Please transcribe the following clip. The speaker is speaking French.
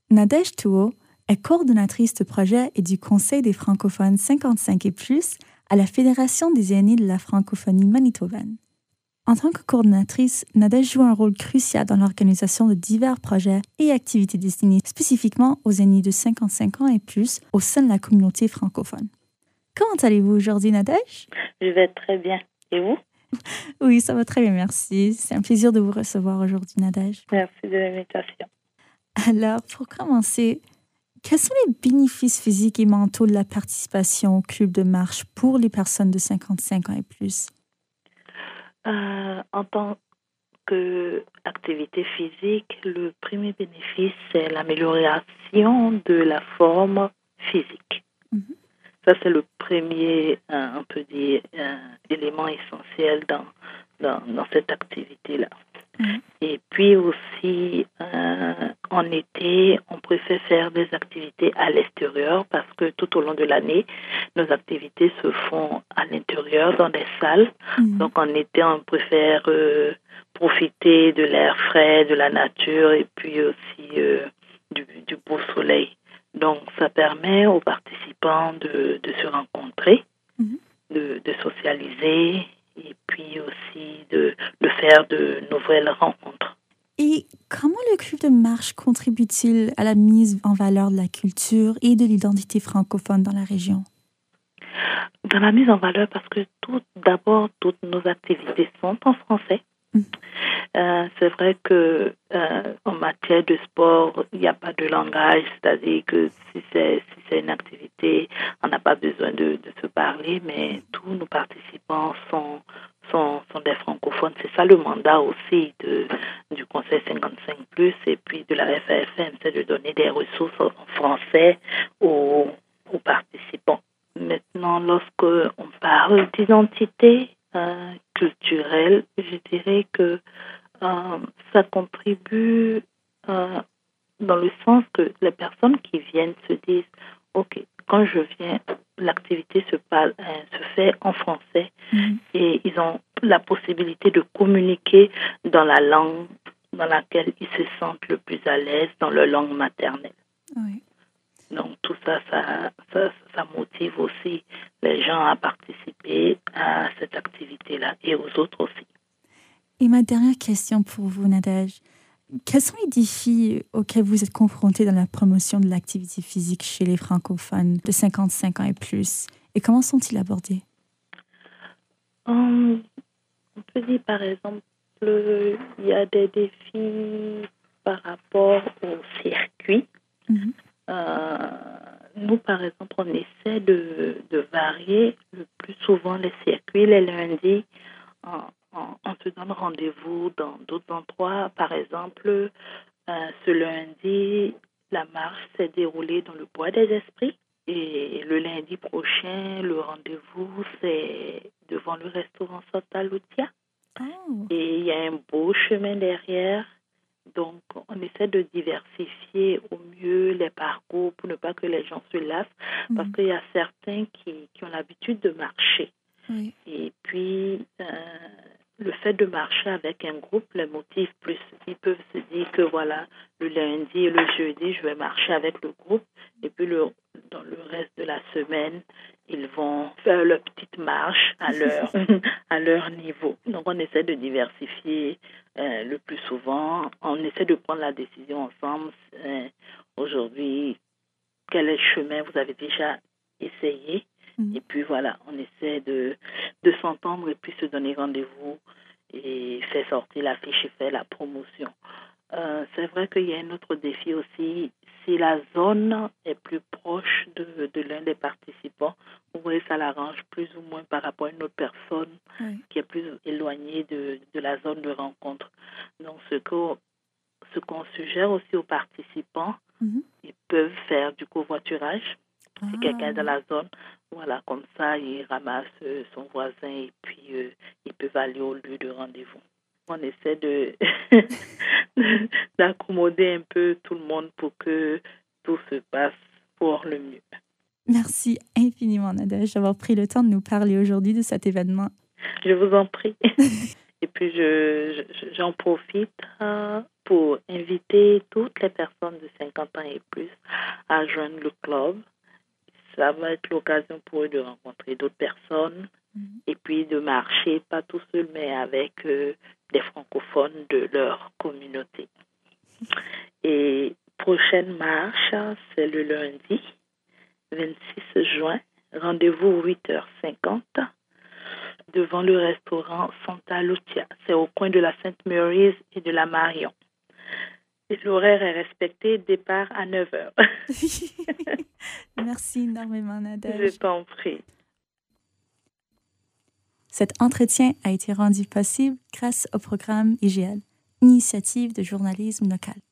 Nadège Touot est coordonnatrice de projet et du Conseil des francophones 55 et plus à la Fédération des aînés de la francophonie manitobaine. En tant que coordonnatrice, Nadège joue un rôle crucial dans l'organisation de divers projets et activités destinés spécifiquement aux aînés de 55 ans et plus au sein de la communauté francophone. Comment allez-vous aujourd'hui, Nadège? Je vais très bien. Et vous? Oui, ça va très bien, merci. C'est un plaisir de vous recevoir aujourd'hui, Nadège. Merci de l'invitation. Alors, pour commencer, quels sont les bénéfices physiques et mentaux de la participation au club de marche pour les personnes de 55 ans et plus? En tant qu'activité physique, le premier bénéfice, c'est l'amélioration de la forme physique. Mhm. Ça, c'est le premier, on peut dire, élément essentiel dans cette activité-là. Mhm. Et puis aussi, en été, on préfère faire des activités à l'extérieur parce que tout au long de l'année, nos activités se font à l'intérieur, dans des salles. Mhm. Donc, en été, on préfère profiter de l'air frais, de la nature et puis aussi du beau soleil. Donc, ça permet aux participants de se rencontrer, Mhm. de socialiser et puis aussi de faire de nouvelles rencontres. Et comment le club de marche contribue-t-il à la mise en valeur de la culture et de l'identité francophone dans la région? Dans la mise en valeur, parce que d'abord, toutes nos activités sont en français. Mhm. C'est vrai que en matière de sport, il n'y a pas de langage, c'est-à-dire que si c'est une activité, on n'a pas besoin de se parler, mais tous nos participants sont des francophones. C'est ça le mandat aussi du Conseil 55+, et puis de la FAFM, c'est de donner des ressources en français aux participants. Maintenant, lorsque on parle d'identité culturelle, je dirais que ça contribue dans le sens que les personnes qui viennent se disent OK, quand je viens, l'activité se fait en français et ils ont la possibilité de communiquer dans la langue dans laquelle ils se sentent le plus à l'aise, dans leur langue maternelle. Oui. Donc tout ça motive aussi les gens à participer à cette activité-là et aux autres aussi. Et ma dernière question pour vous, Nadège. Quels sont les défis auxquels vous êtes confrontés dans la promotion de l'activité physique chez les francophones de 55 ans et plus? Et comment sont-ils abordés? On peut dire, par exemple, il y a des défis par rapport au circuit. Mhm. Nous, par exemple, on essaie de varier le plus souvent les circuits. Les lundis, on se donne rendez-vous dans d'autres endroits. Par exemple, ce lundi, la marche s'est déroulée dans le Bois des Esprits. Et le lundi prochain, le rendez-vous, c'est devant le restaurant Santa Lucia. Oh. Et il y a un beau chemin derrière. Donc, on essaie de diversifier au mieux les parcours pour ne pas que les gens se lassent. Parce qu'il y a certains qui ont l'habitude de marcher. Oui. Et puis, le fait de marcher avec un groupe les motive plus. Ils peuvent se dire que voilà, le lundi et le jeudi, je vais marcher avec le groupe. Et puis, dans le reste de la semaine, ils vont faire leur petite marche à leur niveau. Donc, on essaie de diversifier le plus souvent. On essaie de prendre la décision ensemble. Aujourd'hui, quel est le chemin vous avez déjà essayé? Et puis voilà, on essaie de s'entendre et puis se donner rendez-vous et faire sortir la fiche et faire la promotion. C'est vrai qu'il y a un autre défi aussi. Si la zone est plus proche de l'un des participants, vous voyez, ça l'arrange plus ou moins par rapport à une autre personne qui est plus éloignée de la zone de rencontre. Donc, ce qu'on suggère aussi aux participants, ils peuvent faire du covoiturage. Si quelqu'un est dans la zone, voilà, comme ça, il ramasse son voisin et puis ils peuvent aller au lieu de rendez-vous. On essaie d'accommoder un peu tout le monde pour que tout se passe pour le mieux. Merci infiniment, Nadège, d'avoir pris le temps de nous parler aujourd'hui de cet événement. Je vous en prie. Et puis, j'en profite pour inviter toutes les personnes de 50 ans et plus à joindre le club. Ça va être l'occasion pour eux de rencontrer d'autres personnes et puis de marcher, pas tout seul, mais avec des francophones de leur communauté. Et prochaine marche, c'est le lundi 26 juin. Rendez-vous 8h50 devant le restaurant Santa Lucia. C'est au coin de la Sainte Mary's et de la Marion. Et l'horaire est respecté, départ à 9h. Merci énormément, Nadège. Je t'en prie. Cet entretien a été rendu possible grâce au programme IGL, Initiative de journalisme local.